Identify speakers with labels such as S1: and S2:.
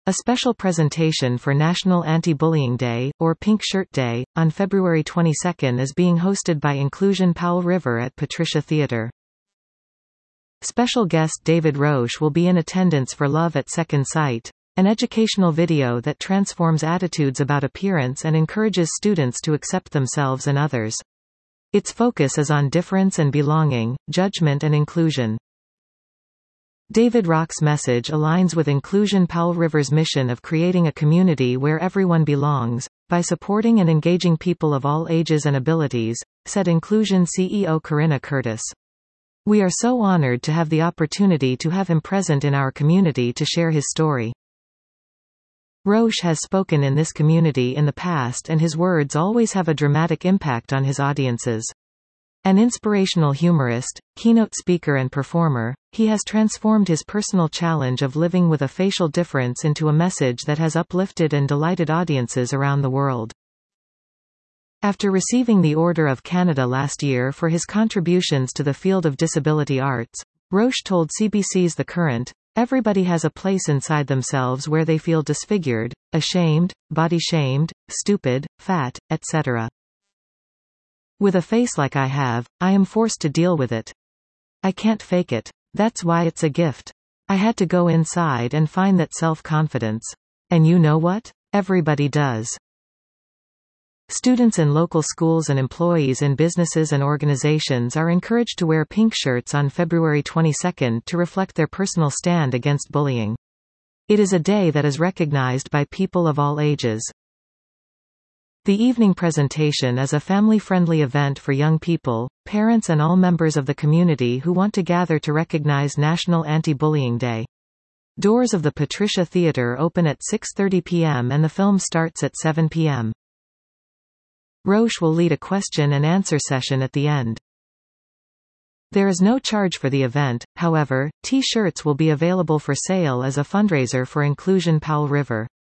S1: A special presentation for National Anti-Bullying Day, or Pink Shirt Day, on February 22 is being hosted by Inclusion Powell River at Patricia Theatre. Special guest David Roche will be in attendance for Love at Second Sight, an educational video that transforms attitudes about appearance and encourages students to accept themselves and others. Its focus is on difference and belonging, judgment and inclusion. David Roch's message aligns with Inclusion Powell River's mission of creating a community where everyone belongs, by supporting and engaging people of all ages and abilities, said Inclusion CEO Corinna Curtis. We are so honored to have the opportunity to have him present in our community to share his story. Roche has spoken in this community in the past, and his words always have a dramatic impact on his audiences. An inspirational humorist, keynote speaker and performer, he has transformed his personal challenge of living with a facial difference into a message that has uplifted and delighted audiences around the world. After receiving the Order of Canada last year for his contributions to the field of disability arts, Roche told CBC's The Current, "Everybody has a place inside themselves where they feel disfigured, ashamed, body-shamed, stupid, fat, etc. With a face like I have, I am forced to deal with it. I can't fake it. That's why it's a gift. I had to go inside and find that self-confidence. And you know what? Everybody does." Students in local schools and employees in businesses and organizations are encouraged to wear pink shirts on February 22 to reflect their personal stand against bullying. It is a day that is recognized by people of all ages. The evening presentation is a family-friendly event for young people, parents and all members of the community who want to gather to recognize National Anti-Bullying Day. Doors of the Patricia Theatre open at 6:30 p.m. and the film starts at 7 p.m. Roche will lead a question-and-answer session at the end. There is no charge for the event, however. T-shirts will be available for sale as a fundraiser for Inclusion Powell River.